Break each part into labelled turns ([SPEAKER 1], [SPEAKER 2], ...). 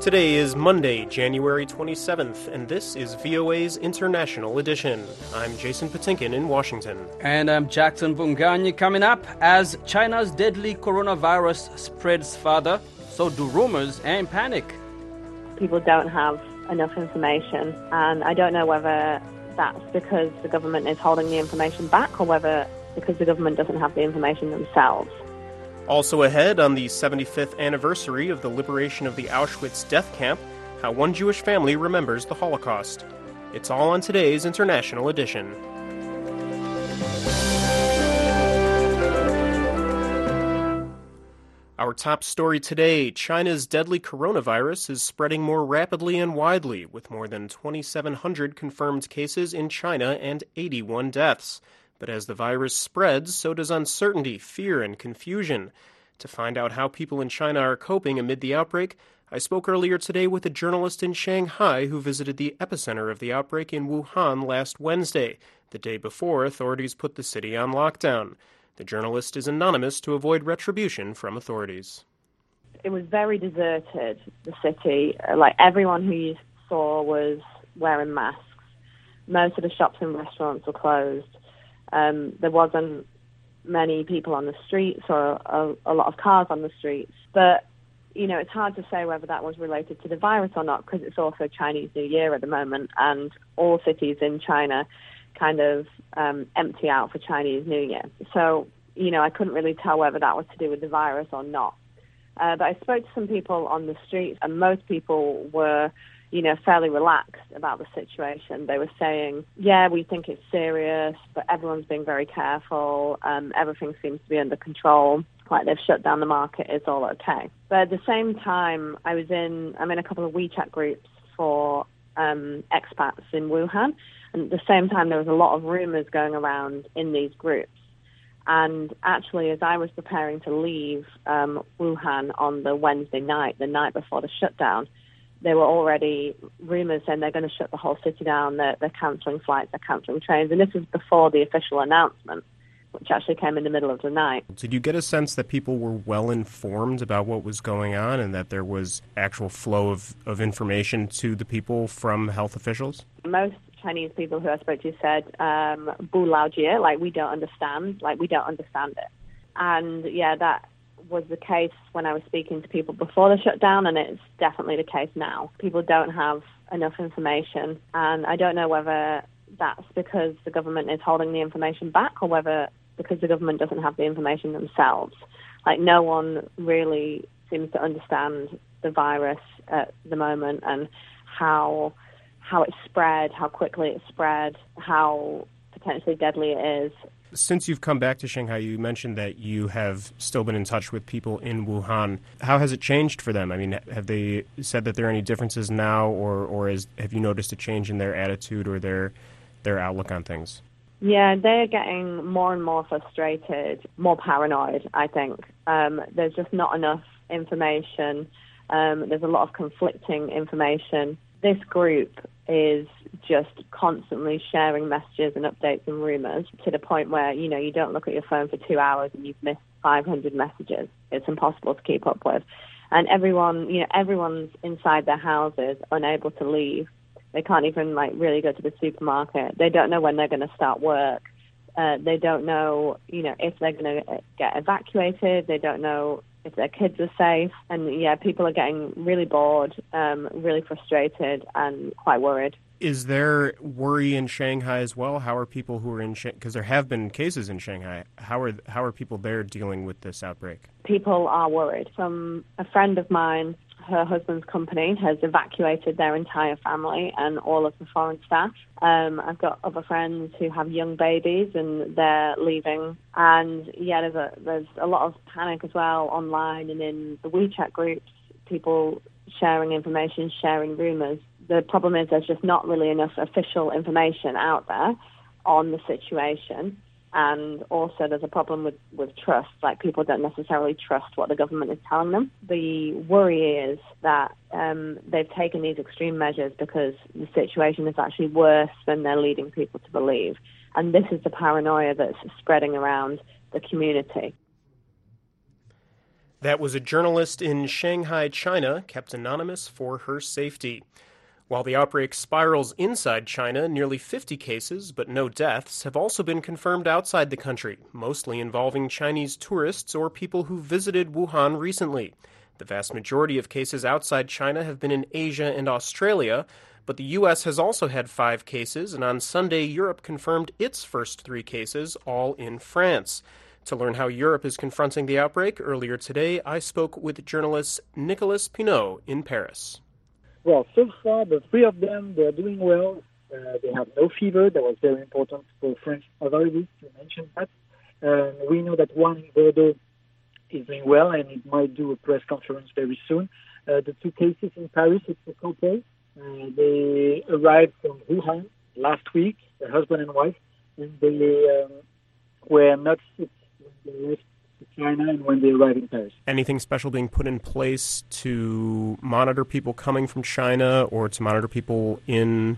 [SPEAKER 1] Today is Monday, January 27th, and this is VOA's International Edition. I'm Jason Patinkin in Washington.
[SPEAKER 2] And I'm Jackson Bungani. Coming up, as China's deadly coronavirus spreads further, so do rumors and panic.
[SPEAKER 3] People don't have enough information, and I don't know whether that's because the government is holding the information back or whether because the government doesn't have the information themselves.
[SPEAKER 1] Also ahead, on the 75th anniversary of the liberation of the Auschwitz death camp, how one Jewish family remembers the Holocaust. It's all on today's International Edition. Our top story today, China's deadly coronavirus is spreading more rapidly and widely, with more than 2,700 confirmed cases in China and 81 deaths. But as the virus spreads, so does uncertainty, fear, and confusion. To find out how people in China are coping amid the outbreak, I spoke earlier today with a journalist in Shanghai who visited the epicenter of the outbreak in Wuhan last Wednesday, the day before authorities put the city on lockdown. The journalist is anonymous to avoid retribution from authorities.
[SPEAKER 3] It was very deserted, the city. Like, everyone who you saw was wearing masks. Most of the shops and restaurants were closed. There wasn't many people on the streets or a lot of cars on the streets. But, you know, it's hard to say whether that was related to the virus or not, because it's also Chinese New Year at the moment, and all cities in China kind of empty out for Chinese New Year. So, you know, I couldn't really tell whether that was to do with the virus or not. But I spoke to some people on the streets, and most people were, you know, fairly relaxed about the situation. They were saying, yeah, we think it's serious, but everyone's being very careful. Everything seems to be under control. Like, they've shut down the market. It's all okay. But at the same time, I'm in a couple of WeChat groups for expats in Wuhan. And at the same time, there was a lot of rumors going around in these groups. And actually, as I was preparing to leave Wuhan on the Wednesday night, the night before the shutdown, there were already rumors saying they're going to shut the whole city down, they're cancelling flights, they're cancelling trains. And this was before the official announcement, which actually came in the middle of the night.
[SPEAKER 1] Did you get a sense that people were well informed about what was going on and that there was actual flow of information to the people from health officials?
[SPEAKER 3] Most Chinese people who I spoke to said, bu lao jie, like, we don't understand it. And yeah, that was the case when I was speaking to people before the shutdown, and it's definitely the case now. People don't have enough information, and I don't know whether that's because the government is holding the information back or whether because the government doesn't have the information themselves. Like, no one really seems to understand the virus at the moment and how it spread, how quickly it spread, how potentially deadly it is.
[SPEAKER 1] Since you've come back to Shanghai, you mentioned that you have still been in touch with people in Wuhan. How has it changed for them? I mean, have they said that there are any differences now, or have you noticed a change in their attitude or their outlook on things?
[SPEAKER 3] Yeah, they're getting more and more frustrated, more paranoid, I think. There's just not enough information. There's a lot of conflicting information. This group is just constantly sharing messages and updates and rumors to the point where, you know, you don't look at your phone for 2 hours and you've missed 500 messages. It's impossible to keep up with. And everyone's inside their houses, unable to leave. They can't even, really go to the supermarket. They don't know when they're going to start work. They don't know, if they're going to get evacuated. They don't know if their kids are safe. And, yeah, people are getting really bored, really frustrated and quite worried.
[SPEAKER 1] Is there worry in Shanghai as well? How are people who are in Shanghai, because there have been cases in Shanghai, how are people there dealing with this outbreak?
[SPEAKER 3] People are worried. From a friend of mine, her husband's company has evacuated their entire family and all of the foreign staff. I've got other friends who have young babies and they're leaving. And yeah, there's a lot of panic as well online and in the WeChat groups, people sharing information, sharing rumors. The problem is there's just not really enough official information out there on the situation. And also there's a problem with trust, like people don't necessarily trust what the government is telling them. The worry is that they've taken these extreme measures because the situation is actually worse than they're leading people to believe. And this is the paranoia that's spreading around the community.
[SPEAKER 1] That was a journalist in Shanghai, China, kept anonymous for her safety. While the outbreak spirals inside China, nearly 50 cases, but no deaths, have also been confirmed outside the country, mostly involving Chinese tourists or people who visited Wuhan recently. The vast majority of cases outside China have been in Asia and Australia, but the U.S. has also had 5 cases, and on Sunday, Europe confirmed its first 3 cases, all in France. To learn how Europe is confronting the outbreak, earlier today I spoke with journalist Nicolas Pinault in Paris.
[SPEAKER 4] Well, so far, the 3 of them, they're doing well. They have no fever. That was very important for French authorities to mention that. We know that one in Bordeaux is doing well, and it might do a press conference very soon. The 2 cases in Paris, it's a couple. They arrived from Wuhan last week, the husband and wife, and they were not sick when they left China and when they arrived in Paris.
[SPEAKER 1] Anything special being put in place to monitor people coming from China or to monitor people in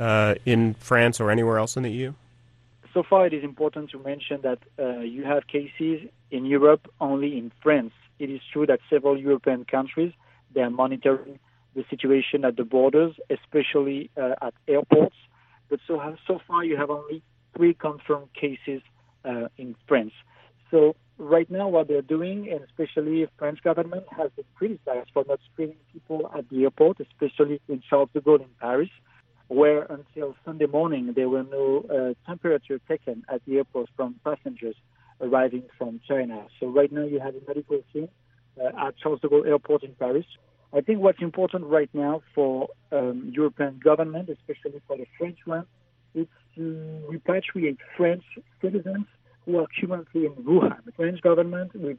[SPEAKER 1] France or anywhere else in the EU?
[SPEAKER 4] So far, it is important to mention that you have cases in Europe, only in France. It is true that several European countries, they are monitoring the situation at the borders, especially at airports. But so far, you have only 3 confirmed cases in France. So right now, what they're doing, and especially the French government, has been criticized for not screening people at the airport, especially in Charles de Gaulle in Paris, where until Sunday morning there were no temperature taken at the airport from passengers arriving from China. So right now you have a medical team at Charles de Gaulle Airport in Paris. I think what's important right now for European government, especially for the French one, is to repatriate French citizens who are currently in Wuhan. The French government with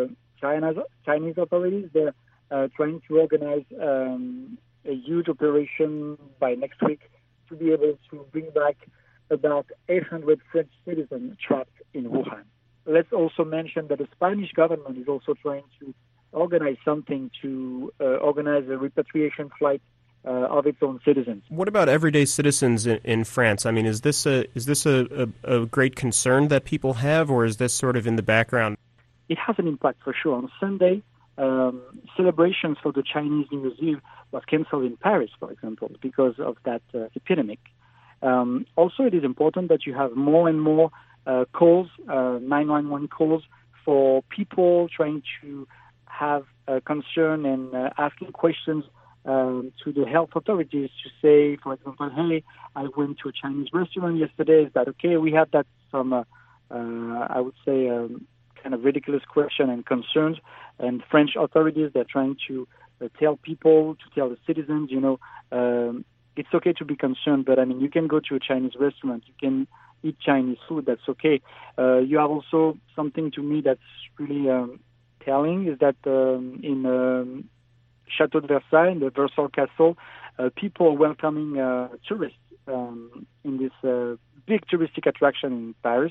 [SPEAKER 4] Chinese authorities, they're trying to organize a huge operation by next week to be able to bring back about 800 French citizens trapped in Wuhan. Let's also mention that the Spanish government is also trying to organize something to organize a repatriation flight of its own citizens.
[SPEAKER 1] What about everyday citizens in France? I mean, is this a great concern that people have, or is this sort of in the background?
[SPEAKER 4] It has an impact for sure. On Sunday, celebrations for the Chinese New Year's Eve was cancelled in Paris, for example, because of that epidemic. Also, it is important that you have more and more calls, 911 calls, for people trying to have concern and asking questions to the health authorities to say, for example, hey, I went to a Chinese restaurant yesterday. Is that okay? We have that some, I would say, kind of ridiculous question and concerns. And French authorities, they're trying to tell people, to tell the citizens, it's okay to be concerned, but I mean, you can go to a Chinese restaurant, you can eat Chinese food, that's okay. You have also something to me that's really telling, is that in Chateau de Versailles, in the Versailles Castle, people are welcoming tourists in this big touristic attraction in Paris.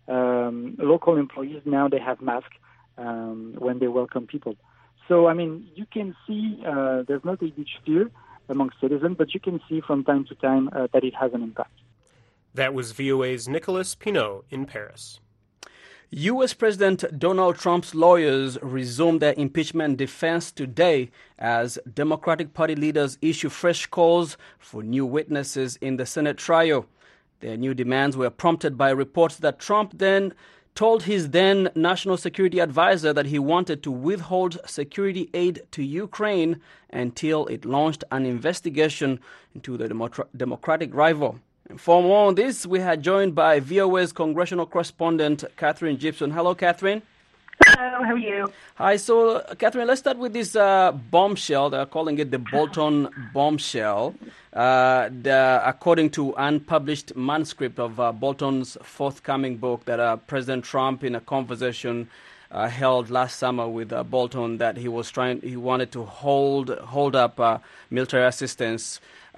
[SPEAKER 4] Local employees, now they have masks when they welcome people. So, I mean, you can see there's not a huge fear among citizens, but you can see from time to time that it has an impact.
[SPEAKER 1] That was VOA's Nicolas Pinault in Paris.
[SPEAKER 2] U.S. President Donald Trump's lawyers resumed their impeachment defense today as Democratic Party leaders issue fresh calls for new witnesses in the Senate trial. Their new demands were prompted by reports that Trump then told his then national security advisor that he wanted to withhold security aid to Ukraine until it launched an investigation into the Democratic rival. And for more on this, we are joined by VOA's congressional correspondent, Catherine Gibson. Hello, Catherine.
[SPEAKER 5] Hello, how are you?
[SPEAKER 2] Hi, so Catherine, let's start with this bombshell. They're calling it the Bolton bombshell. According to unpublished manuscript of Bolton's forthcoming book, that President Trump, in a conversation held last summer with Bolton, that he wanted to hold up military assistance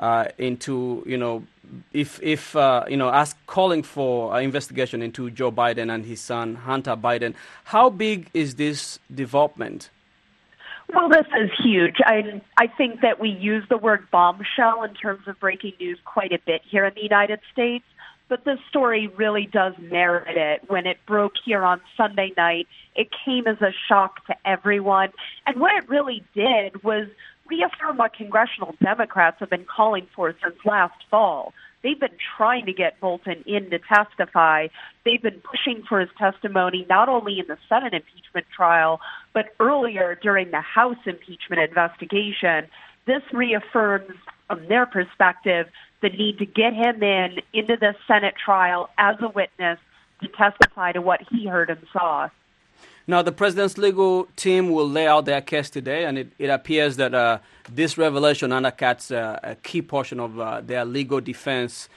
[SPEAKER 2] calling for an investigation into Joe Biden and his son Hunter Biden. How big is this development?
[SPEAKER 5] Well, this is huge. I think that we use the word bombshell in terms of breaking news quite a bit here in the United States. but this story really does merit it. When it broke here on Sunday night, it came as a shock to everyone. And what it really did was reaffirm what congressional Democrats have been calling for since last fall. They've been trying to get Bolton in to testify. They've been pushing for his testimony not only in the Senate impeachment trial, but earlier during the House impeachment investigation. This reaffirms, from their perspective, the need to get him into the Senate trial as a witness to testify to what he heard and saw.
[SPEAKER 2] Now, the president's legal team will lay out their case today, and it appears that this revelation undercuts a key portion of their legal defense.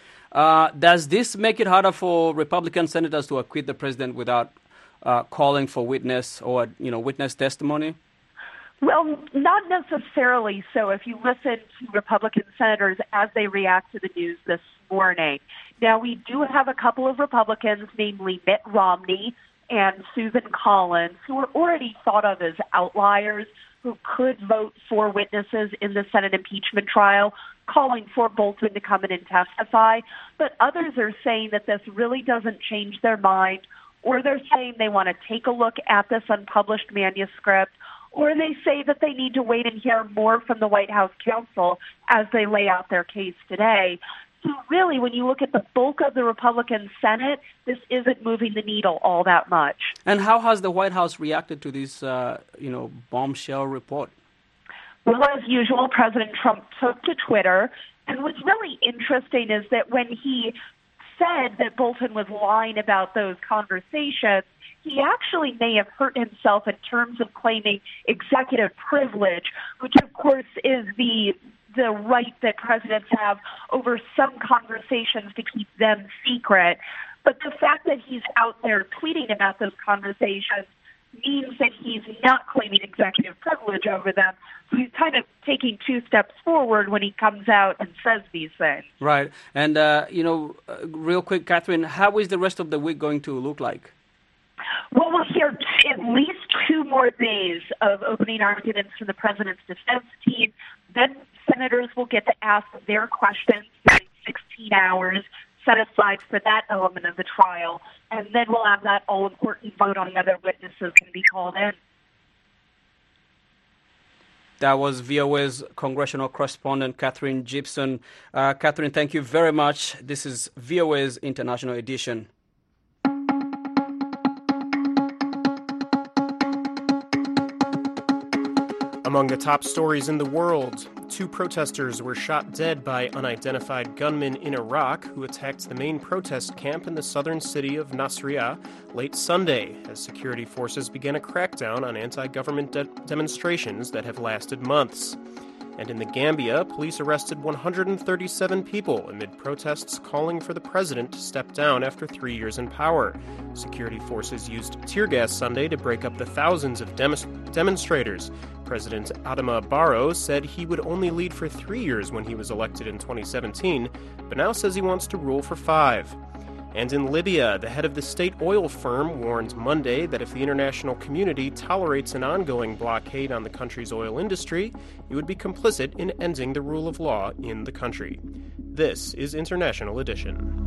[SPEAKER 2] Does this make it harder for Republican senators to acquit the president without calling for witness or witness testimony?
[SPEAKER 5] Well, not necessarily so if you listen to Republican senators as they react to the news this morning. Now, we do have a couple of Republicans, namely Mitt Romney and Susan Collins, who are already thought of as outliers who could vote for witnesses in the Senate impeachment trial, calling for Bolton to come in and testify. But others are saying that this really doesn't change their mind, or they're saying they want to take a look at this unpublished manuscript, or they say that they need to wait and hear more from the White House counsel as they lay out their case today. So really, when you look at the bulk of the Republican Senate, this isn't moving the needle all that much.
[SPEAKER 2] And how has the White House reacted to this, bombshell report?
[SPEAKER 5] Well, as usual, President Trump took to Twitter. And what's really interesting is that when he said that Bolton was lying about those conversations, he actually may have hurt himself in terms of claiming executive privilege, which, of course, is the right that presidents have over some conversations to keep them secret. But the fact that he's out there tweeting about those conversations means that he's not claiming executive privilege over them. So he's kind of taking two steps forward when he comes out and says these things.
[SPEAKER 2] Right. And, real quick, Catherine, how is the rest of the week going to look like?
[SPEAKER 5] Well, we'll hear at least 2 more days of opening arguments from the president's defense team. Then senators will get to ask their questions during 16 hours set aside for that element of the trial. And then we'll have that all-important vote on whether witnesses can be called in.
[SPEAKER 2] That was VOA's congressional correspondent, Catherine Gibson. Catherine, thank you very much. This is VOA's International Edition.
[SPEAKER 1] Among the top stories in the world, 2 protesters were shot dead by unidentified gunmen in Iraq who attacked the main protest camp in the southern city of Nasiriyah late Sunday as security forces began a crackdown on anti-government demonstrations that have lasted months. And in the Gambia, police arrested 137 people amid protests calling for the president to step down after 3 years in power. Security forces used tear gas Sunday to break up the thousands of demonstrators. President Adama Barrow said he would only lead for 3 years when he was elected in 2017, but now says he wants to rule for 5. And in Libya, the head of the state oil firm warned Monday that if the international community tolerates an ongoing blockade on the country's oil industry, it would be complicit in ending the rule of law in the country. This is International Edition.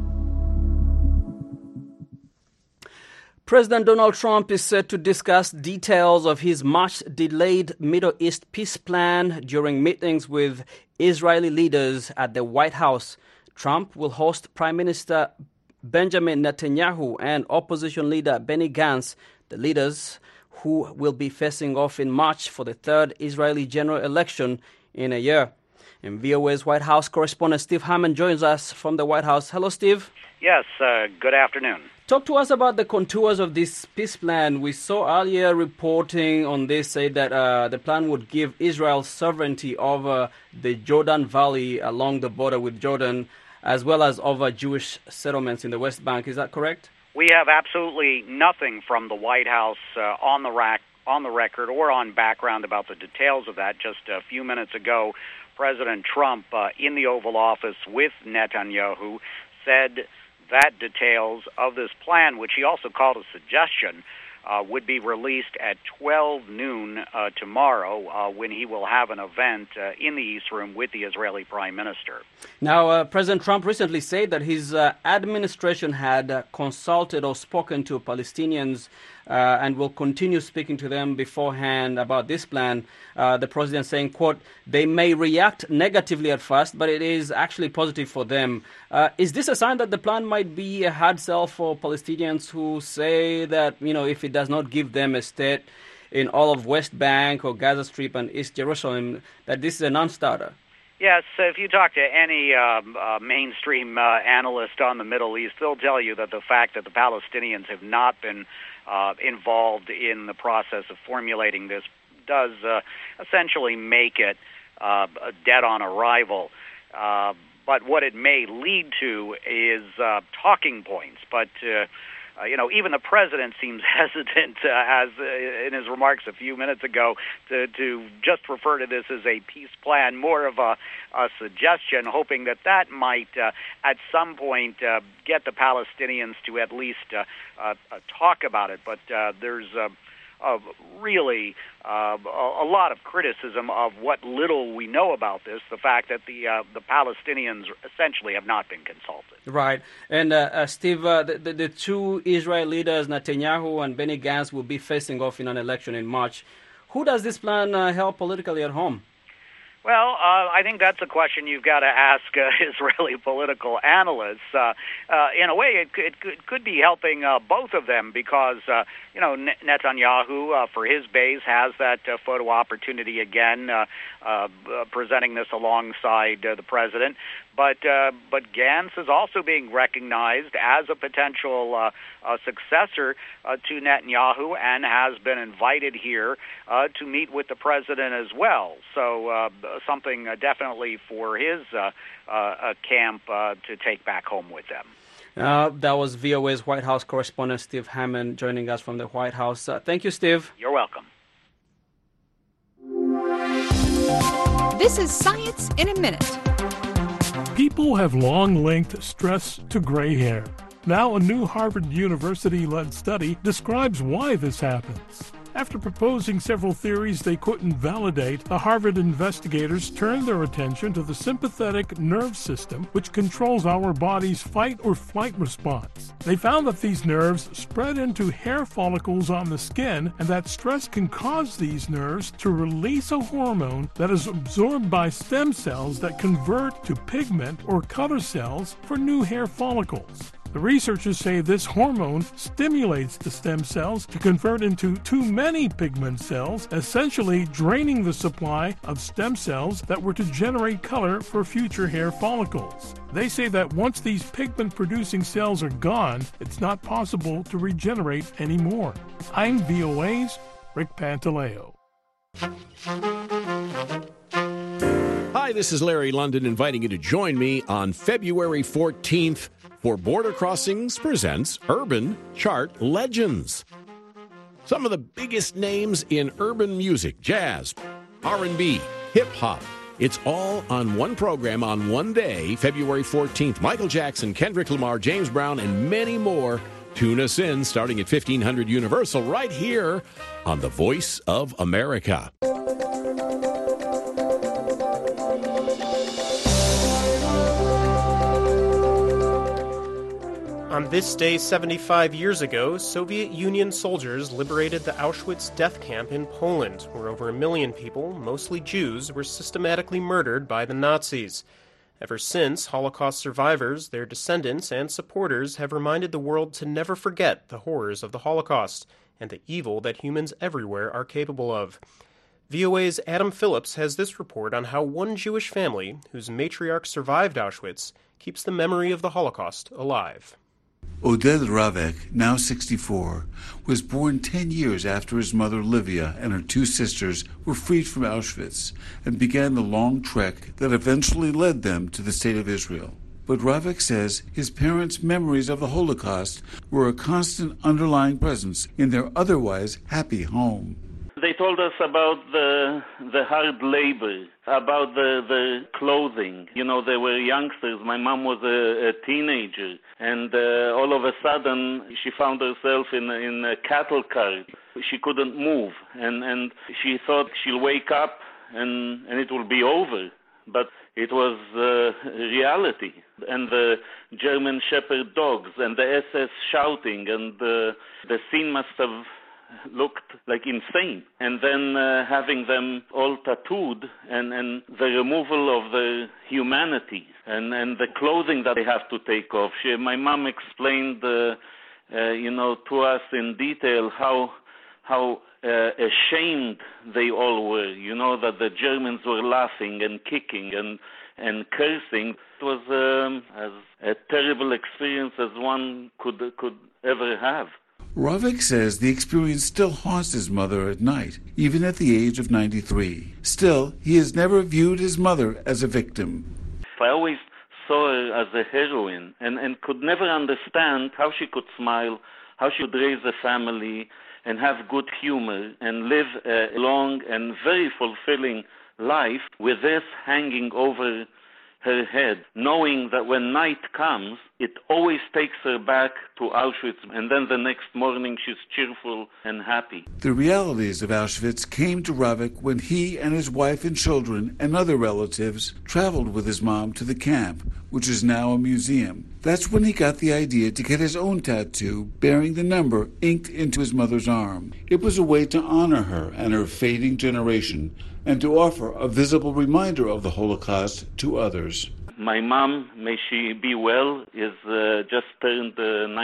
[SPEAKER 2] President Donald Trump is set to discuss details of his much-delayed Middle East peace plan during meetings with Israeli leaders at the White House. Trump will host Prime Minister Benjamin Netanyahu and opposition leader Benny Gantz, the leaders who will be facing off in March for the 3rd Israeli general election in a year. And VOA's White House correspondent Steve Harmon joins us from the White House. Hello, Steve.
[SPEAKER 6] Yes, good afternoon.
[SPEAKER 2] Talk to us about the contours of this peace plan. We saw earlier reporting on this say that the plan would give Israel sovereignty over the Jordan Valley along the border with Jordan, as well as over Jewish settlements in the West Bank. Is that correct?
[SPEAKER 6] We have absolutely nothing from the White House on the record or on background about the details of that. Just a few minutes ago, President Trump in the Oval Office with Netanyahu said that details of this plan, which he also called a suggestion, would be released at 12 noon tomorrow when he will have an event in the East Room with the Israeli Prime Minister.
[SPEAKER 2] Now, President Trump recently said that his administration had consulted or spoken to Palestinians and will continue speaking to them beforehand about this plan. The president saying, quote, they may react negatively at first, but it is actually positive for them. Is this a sign that the plan might be a hard sell for Palestinians who say that, if it does not give them a state in all of West Bank or Gaza Strip and East Jerusalem, that this is a non-starter?
[SPEAKER 6] Yes, if you talk to any mainstream analyst on the Middle East, they'll tell you that the fact that the Palestinians have not been involved in the process of formulating this does essentially make it dead on arrival. But what it may lead to is talking points. But even the president seems hesitant, as in his remarks a few minutes ago, to just refer to this as a peace plan, more of a suggestion, hoping that might at some point get the Palestinians to at least talk about it. But there's really a lot of criticism of what little we know about this, the fact that the Palestinians essentially have not been consulted.
[SPEAKER 2] Right. And Steve, the two Israel leaders, Netanyahu and Benny Gantz, will be facing off in an election in March. Who does this plan help politically at home?
[SPEAKER 6] Well, I think that's a question you've got to ask Israeli political analysts. In a way, it could be helping both of them because, Netanyahu, for his base, has that photo opportunity again, presenting this alongside the president. But Gantz is also being recognized as a potential successor to Netanyahu and has been invited here to meet with the president as well. So something definitely for his camp to take back home with them.
[SPEAKER 2] That was VOA's White House correspondent Steve Hammond joining us from the White House. Thank you, Steve.
[SPEAKER 6] You're welcome.
[SPEAKER 7] This is Science in a Minute.
[SPEAKER 8] People have long linked stress to gray hair. Now, a new Harvard University-led study describes why this happens. After proposing several theories they couldn't validate, the Harvard investigators turned their attention to the sympathetic nerve system, which controls our body's fight or flight response. They found that these nerves spread into hair follicles on the skin, and that stress can cause these nerves to release a hormone that is absorbed by stem cells that convert to pigment or color cells for new hair follicles. The researchers say this hormone stimulates the stem cells to convert into too many pigment cells, essentially draining the supply of stem cells that were to generate color for future hair follicles. They say that once these pigment-producing cells are gone, it's not possible to regenerate anymore. I'm VOA's Rick Pantaleo.
[SPEAKER 9] Hi, this is Larry London inviting you to join me on February 14th for Border Crossings Presents Urban Chart Legends. Some of the biggest names in urban music, jazz, R&B, hip-hop. It's all on one program on one day, February 14th. Michael Jackson, Kendrick Lamar, James Brown, and many more. Tune us in starting at 1500 Universal right here on The Voice of America.
[SPEAKER 1] On this day 75 years ago, Soviet Union soldiers liberated the Auschwitz death camp in Poland, where over 1 million people, mostly Jews, were systematically murdered by the Nazis. Ever since, Holocaust survivors, their descendants, and supporters have reminded the world to never forget the horrors of the Holocaust and the evil that humans everywhere are capable of. VOA's Adam Phillips has this report on how one Jewish family, whose matriarch survived Auschwitz, keeps the memory of the Holocaust alive.
[SPEAKER 10] Oded Ravek, now 64, was born 10 years after his mother Livia and her two sisters were freed from Auschwitz and began the long trek that eventually led them to the state of Israel. But Ravek says his parents' memories of the Holocaust were a constant underlying presence in their otherwise happy home.
[SPEAKER 11] They told us about the hard labor, about the clothing. You know, they were youngsters. My mom was a teenager, and all of a sudden she found herself in a cattle cart. She couldn't move, and she thought she'll wake up and it will be over. But it was reality, and the German Shepherd dogs and the SS shouting, and the scene must have looked like insane. And then having them all tattooed, and the removal of the humanity, and the clothing that they have to take off. My mom explained, to us in detail how ashamed they all were, that the Germans were laughing and kicking and cursing. It was as a terrible experience as one could ever have.
[SPEAKER 10] Ravik says the experience still haunts his mother at night, even at the age of 93. Still, he has never viewed his mother as a victim.
[SPEAKER 11] I always saw her as a heroine and could never understand how she could smile, how she could raise a family, and have good humor and live a long and very fulfilling life with this hanging over her head, knowing that when night comes, it always takes her back to Auschwitz, and then the next morning she's cheerful and happy.
[SPEAKER 10] The realities of Auschwitz came to Ravik when he and his wife and children and other relatives traveled with his mom to the camp, which is now a museum. That's when he got the idea to get his own tattoo bearing the number inked into his mother's arm. It was a way to honor her and her fading generation, and to offer a visible reminder of the Holocaust to others.
[SPEAKER 11] My mom, may she be well, is just turned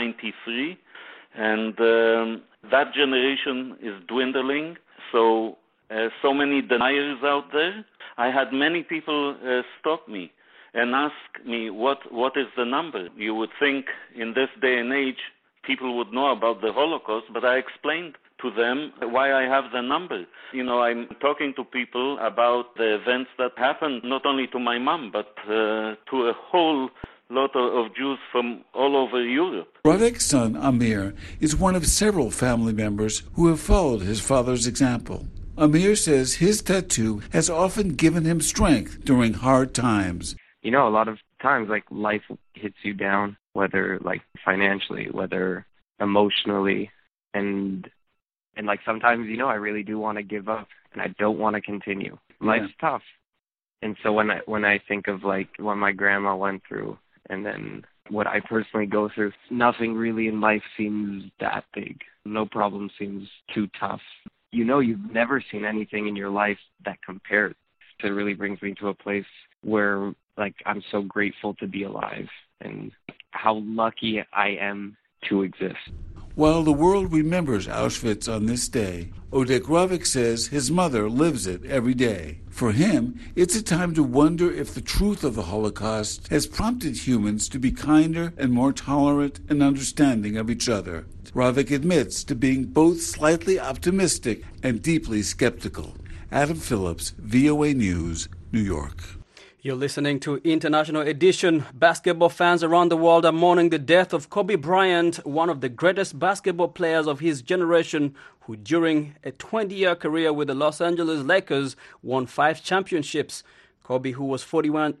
[SPEAKER 11] 93, and that generation is dwindling. So many deniers out there. I had many people stop me and ask me, what is the number? You would think in this day and age people would know about the Holocaust, but I explained to them why I have the number. I'm talking to people about the events that happened not only to my mom, but to a whole lot of Jews from all over Europe.
[SPEAKER 10] Ravik's son, Amir, is one of several family members who have followed his father's example. Amir says his tattoo has often given him strength during hard times.
[SPEAKER 12] A lot of times, life hits you down, whether, financially, whether emotionally, and sometimes, I really do want to give up, and I don't want to continue. Life's tough. And so when I think of, what my grandma went through, and then what I personally go through, nothing really in life seems that big. No problem seems too tough. You've never seen anything in your life that compares. It really brings me to a place where, I'm so grateful to be alive, and how lucky I am to exist.
[SPEAKER 10] While the world remembers Auschwitz on this day, Odek Ravik says his mother lives it every day. For him, it's a time to wonder if the truth of the Holocaust has prompted humans to be kinder and more tolerant and understanding of each other. Ravik admits to being both slightly optimistic and deeply skeptical. Adam Phillips, VOA News, New York.
[SPEAKER 2] You're listening to International Edition. Basketball fans around the world are mourning the death of Kobe Bryant, one of the greatest basketball players of his generation, who during a 20-year career with the Los Angeles Lakers won 5 championships. Kobe, who was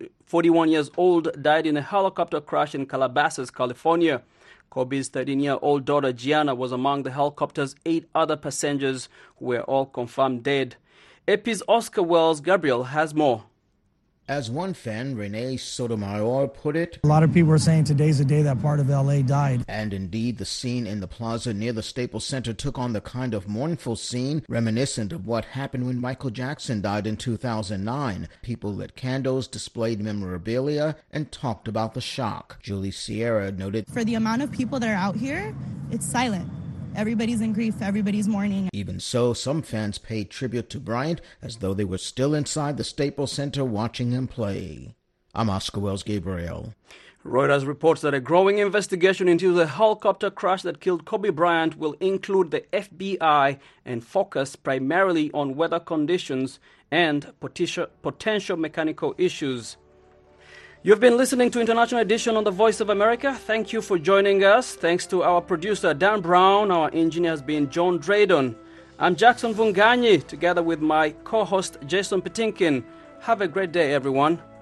[SPEAKER 2] 41 years old, died in a helicopter crash in Calabasas, California. Kobe's 13-year-old daughter Gianna was among the helicopter's 8 other passengers who were all confirmed dead. AP's Oscar Wells Gabriel has more.
[SPEAKER 13] As one fan, Renee Sotomayor, put it,
[SPEAKER 14] a lot of people are saying today's the day that part of L.A. died.
[SPEAKER 13] And indeed, the scene in the plaza near the Staples Center took on the kind of mournful scene reminiscent of what happened when Michael Jackson died in 2009. People lit candles, displayed memorabilia, and talked about the shock. Julie Sierra noted,
[SPEAKER 15] for the amount of people that are out here, it's silent. Everybody's in grief, everybody's mourning.
[SPEAKER 13] Even so, some fans paid tribute to Bryant as though they were still inside the Staples Center watching him play. I'm Oscar Wells Gabriel.
[SPEAKER 2] Reuters reports that a growing investigation into the helicopter crash that killed Kobe Bryant will include the FBI and focus primarily on weather conditions and potential mechanical issues. You've been listening to International Edition on the Voice of America. Thank you for joining us. Thanks to our producer, Dan Brown. Our engineer has been John Drayton. I'm Jackson Vunganyi, together with my co-host Jason Petinkin. Have a great day, everyone.